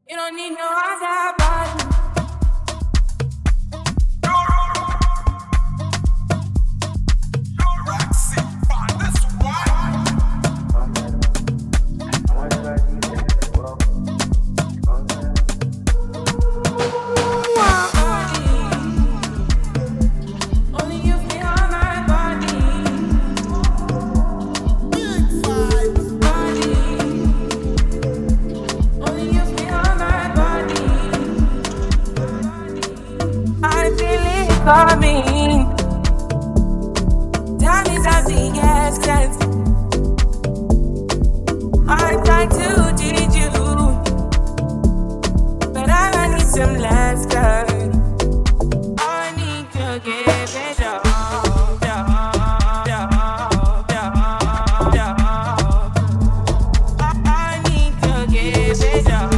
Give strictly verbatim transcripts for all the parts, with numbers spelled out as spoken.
You don't need no other body. Coming, time is of the essence. I'm trying to teach you, but I need some lessons. I need to give it up. I need to give it up.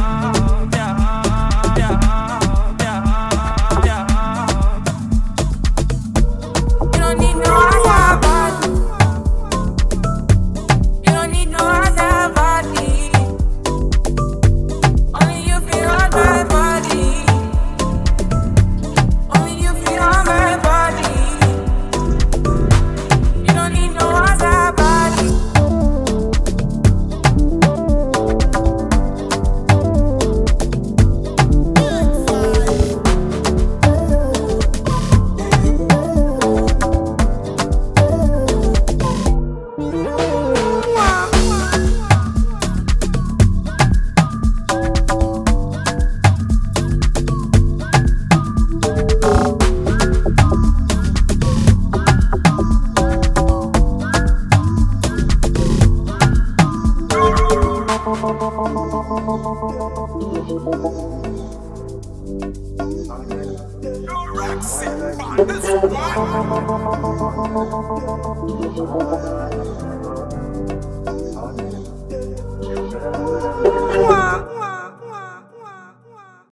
This